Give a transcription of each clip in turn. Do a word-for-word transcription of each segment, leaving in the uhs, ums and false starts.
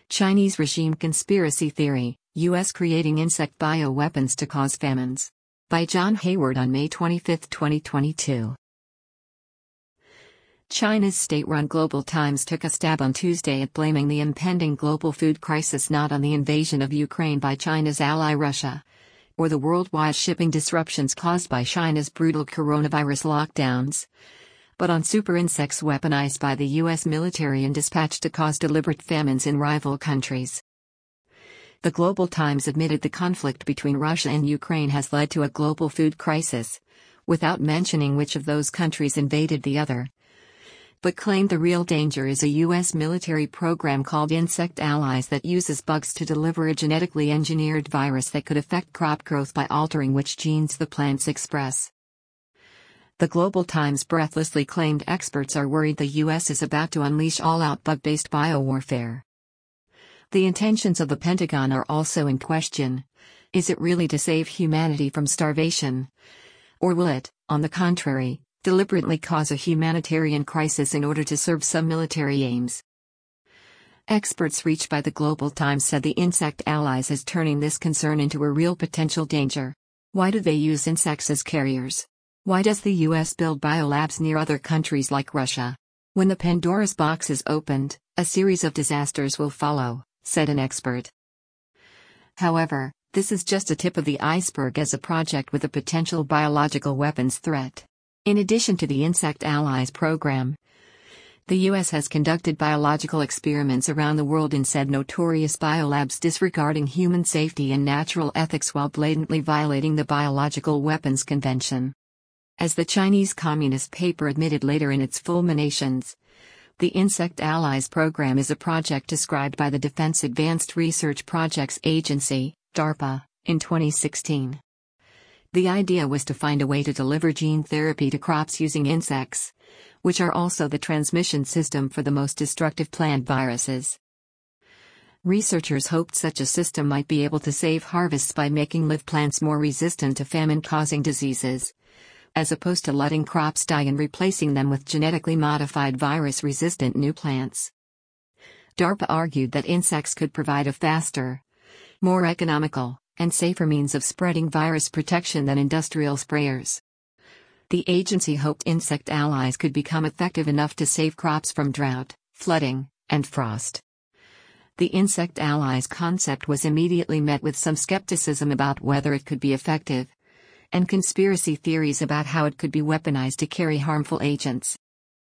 Chinese regime conspiracy theory, U S creating insect bioweapons to cause famines. By John Hayward on May twenty-fifth, twenty twenty-two. China's state-run Global Times took a stab on Tuesday at blaming the impending global food crisis not on the invasion of Ukraine by China's ally Russia, or the worldwide shipping disruptions caused by China's brutal coronavirus lockdowns, but on super insects weaponized by the U S military and dispatched to cause deliberate famines in rival countries. The Global Times admitted the conflict between Russia and Ukraine has led to a global food crisis, without mentioning which of those countries invaded the other, but claimed the real danger is a U S military program called Insect Allies that uses bugs to deliver a genetically engineered virus that could affect crop growth by altering which genes the plants express. The Global Times breathlessly claimed experts are worried the U S is about to unleash all-out bug-based biowarfare. The intentions of the Pentagon are also in question. Is it really to save humanity from starvation? Or will it, on the contrary, deliberately cause a humanitarian crisis in order to serve some military aims? Experts reached by the Global Times said the Insect Allies is turning this concern into a real potential danger. Why do they use insects as carriers? Why does the U S build biolabs near other countries like Russia? When the Pandora's box is opened, a series of disasters will follow, said an expert. However, this is just a tip of the iceberg as a project with a potential biological weapons threat. In addition to the Insect Allies program, the U S has conducted biological experiments around the world in said notorious biolabs disregarding human safety and natural ethics while blatantly violating the Biological Weapons Convention. As the Chinese Communist paper admitted later in its Fulminations, the Insect Allies program is a project described by the Defense Advanced Research Projects Agency, DARPA, in twenty sixteen. The idea was to find a way to deliver gene therapy to crops using insects, which are also the transmission system for the most destructive plant viruses. Researchers hoped such a system might be able to save harvests by making live plants more resistant to famine-causing diseases, as opposed to letting crops die and replacing them with genetically modified virus-resistant new plants. DARPA argued that insects could provide a faster, more economical, and safer means of spreading virus protection than industrial sprayers. The agency hoped Insect Allies could become effective enough to save crops from drought, flooding, and frost. The Insect Allies concept was immediately met with some skepticism about whether it could be effective, and conspiracy theories about how it could be weaponized to carry harmful agents.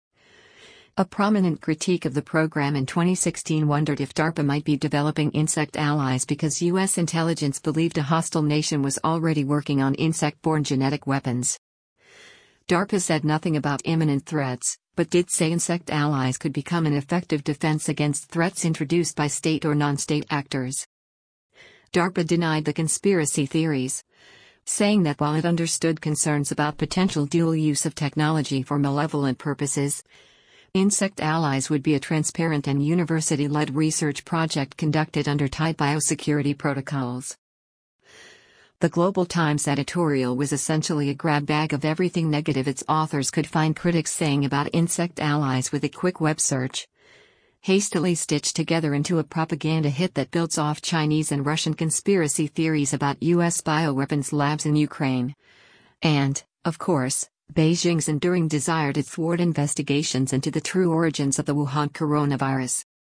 A prominent critique of the program in twenty sixteen wondered if DARPA might be developing Insect Allies because U S intelligence believed a hostile nation was already working on insect-borne genetic weapons. DARPA said nothing about imminent threats, but did say Insect Allies could become an effective defense against threats introduced by state or non-state actors. DARPA denied the conspiracy theories, saying that while it understood concerns about potential dual use of technology for malevolent purposes, Insect Allies would be a transparent and university-led research project conducted under tight biosecurity protocols. The Global Times editorial was essentially a grab bag of everything negative its authors could find critics saying about Insect Allies with a quick web search, hastily stitched together into a propaganda hit that builds off Chinese and Russian conspiracy theories about U S bioweapons labs in Ukraine. And, of course, Beijing's enduring desire to thwart investigations into the true origins of the Wuhan coronavirus.